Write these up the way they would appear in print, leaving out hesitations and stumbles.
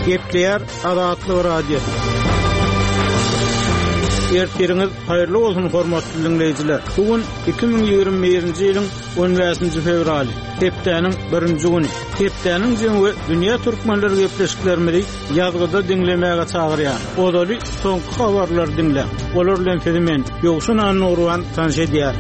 Gepleyer Adatlı Radio. Ertleriniz hayırlı olsun hormatly dinleyijiler. Bugün 2021-nji ýylyň 15-nji fevraly. Hepdeniň 1-nji güni. Hepdeniň jemgy dünýä türkmenleri gepleşiklerini ýazgyda dinlemäge çagyrýar. Odaly soňky habarlar dinle. Olar bilen filmen Ýogsun Anurwan tanış edýär.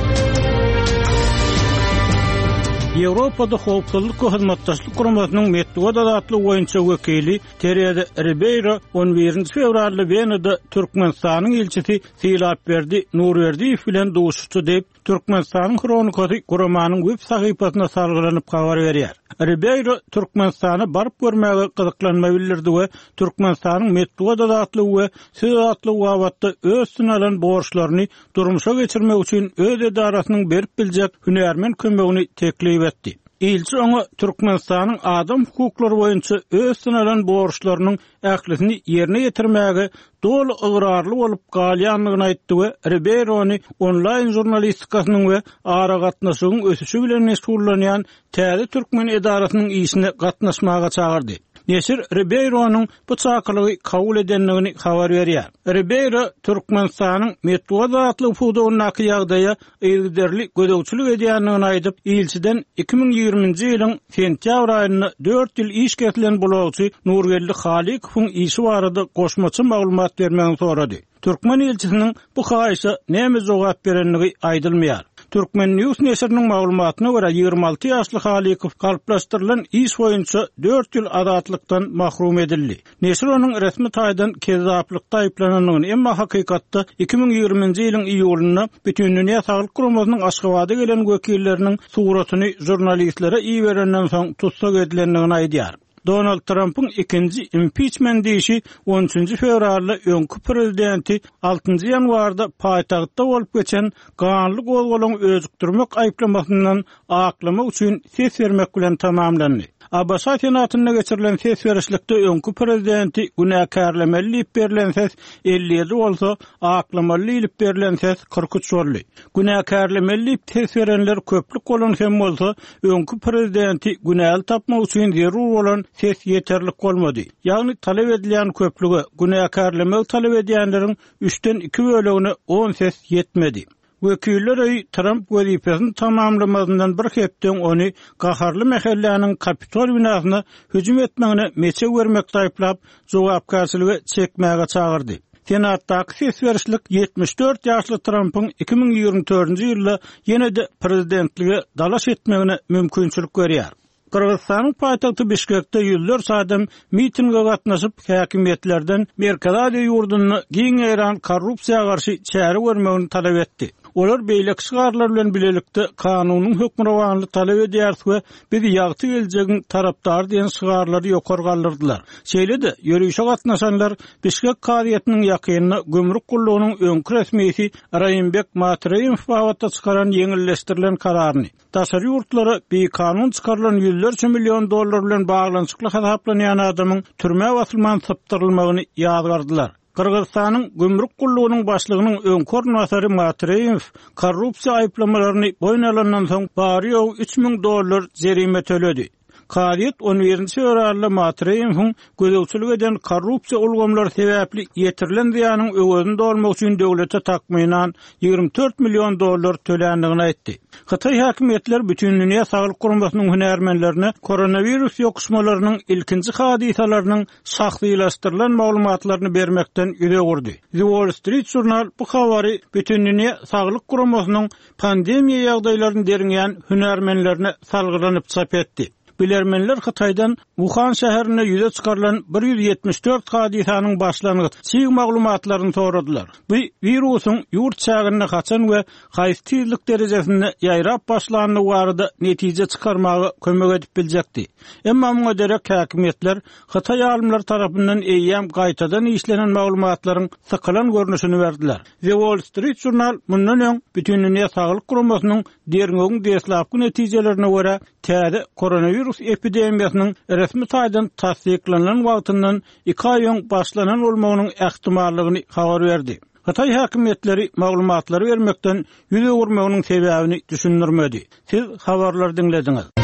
Ýewropada howpsuzlyk we hyzmatdaşlyk guramasynyň Medwedew adatly goýunça wekili Terje Ribeiro 11-nji fevralda Venada Türkmenistanyň elçisi Silapberdi Nurberdiýew bilen duşuşdy diýip Türkmenistanyň kronikasy guramanyň web sahypasyna salgylanyp habar berýär. Ribeiro Türkmenistana baryp görmäge gyzyklanma bildirdi we Türkmenistanyň Medwedew adatly we söz atly wagtda özüne alan borçlaryny durmuşa geçirmek üçin öz edarasynyň berip biljek hünärmen kömegini teklip etdi. Elçi ona Türkmenistanyň adam hukuklary boýunça özüne alan borçlarynyň ählisini ýerine ýetirmäge dolu ıgrarly bolup galýanlygyny aýtdy we Ribeiro'ny onlaýn jurnalistikasynyň we ara gatnaşygyň ösüşi bilen meşgullanýan täze türkmen edarasynyň işine gatnaşmaga çagyrdy. Neşir Ribeiro'nun bu çakırlığı kabul edenligini habar berýär. Ribeiro Türkmenistanyň Medwedew adly fuwdawyna ýagdaýa ýygyderli gödäwçilik edýänligini aýdyp, ilçiden 2020-nji ýylyň sentyabr aýyna 4 ýyl iş kesilen bolagçy Nurgelli Halikowyň işi barada goşmaçy maglumat bermegini sorady. Türkmen elçisiniň bu haýşa näme jogap berenligi aýdylmaýar. Türkmen News neşriniň maglumatyna görä 26 ýaşly Halikow galplaşdyrylan iş boýunça 4 ýyl adatlykdan mahrum edildi. Neşr onuň resmi taýdan kezaplykda aýplananyny, emma hakykatda 2020-nji ýylyň iýulyna bütün dünýä saglyk guramasynyň Aşgabatda gelen wekilleriniň suratyny jurnalistlere iýerenden soň tutsak edilenligini aýdýar. Donald Trump'ın ikinci impeachment deyişi 13. fevralda öňkü prezidenti 6. ýanwarda paýtagtda bolup geçen ganlyk golgolaryny özükdirmek aýplamasyndan aklamak üçin ses bermek bilen tamamlandy. Abbasat senatyna geçirilen ses berişlikde öňkü prezidenti günäkärlemeli ip berilen ses 57 bolsa, aklamaly ip berilen ses 43 boldy. Günäkärlemeli ip ses berenler köplük bolan hem bolsa, öňkü prezidenti günäli tapmak üçin zerur bolan ses yeterlik bolmady. Ýagny talep edilen köplüge günäkärlemek talep edýänleriň 3-den 2 bölegine 10 ses yetmedi. Wekiller Trump wezipesini tamamlamasyndan bir hepden onu gaharly mehelläniň Kapitol binasyna hüjüm etmegine meçe bermek taýplap jogapkarçylygy çekmäge çagyrdy. Senatdaky ses berişlik 74 ýaşly Trump'yň 2024-nji ýylda ýene-de prezidentlige dalaş etmegine mümkinçilik berýär. Kırgızstanyň paýtagty Bişkekde ýüzlerçe adam mitingge gatnaşyp häkimetlerden Merkezade ýurduny giňeýän korrupsiýaga garşy çäre görmegini talap etdi. Olar beýlek şygarlar bilen bilelikde kanunyň hökmranlygyny talap edýär we biz ýagty geljegiň tarapdary diýen şygarlary ýokary galdyrdylar. Şeýle-de ýörüşe gatnaşanlar Bişkek karyýatynyň ýakynyna gömrük gullugynyň öňkü resmiýeti Raýynbek Matreýew bawatda çykaran ýeňilleşdirilen kararyny, daşary ýurtlara beýkanun çykarylan $100 milyon bilen baglanyşykly hasaplanýan adamyň türme basylman saptyrylmagyny ýazgardylar. Kırgızstanyň gömrük gullugynyň başlygynyň öňkü ornatary Matreýew korrupsiýa aýplamalaryny boýna alandan soň bary $3000 jerime төлedi. Karyat 11-nji fevralda Matreýewiň gödäwçilik eden korrupsiýa ulgamlary sebäpli ýetirilen ziýanyň öwedini dolmak üçin döwlete takmynan $24 milyon tölendigini aýtdy. Hatay häkimetler bütün dünýä saglyk guramasynyň hünärmenlerine koronavirus ýokuşmalarynyň ilkinji hadisalarynyň şahsylaşdyrylan maglumatlaryny bermekden ýüze gurdy. The Wall Street Journal bu habary bütün dünýä saglyk guramasynyň pandemiýa ýagdaýlaryny deriňýän hünärmenlerine salgylanyp çap etdi. Bilermenler Hataydan Wuhan şäherine ýüze çykarylan 174 hadisanyň başlanygy çyg maglumatlaryny soradylar. Bu virusyň ýurt çägine haçan we haýsy tezlik derejesinde ýaýrap başlanyny barada netije çykarmagy kömek edip biljekdi. Emma muňa derek häkimetler Hatay alymlary tarapyndan eýýäm gaýtadan işlenen maglumatlaryň sykylan görnüşini berdiler. The Wall Street Journal mundan öň bütün dünýä saglyk guramasynyň derňegiň deslapky netijelerine görä täze koronavirus epidemiýasynyň resmi taýdan tasdiklanan wagtyndan 2 aý öň başlanan bolmagynyň ähtimallygyny habar berdi. Hatay häkimetleri maglumatlary bermekden ýüze gurmagynyň sebäbini düşündirmedi. Siz habarlar dinlediňiz.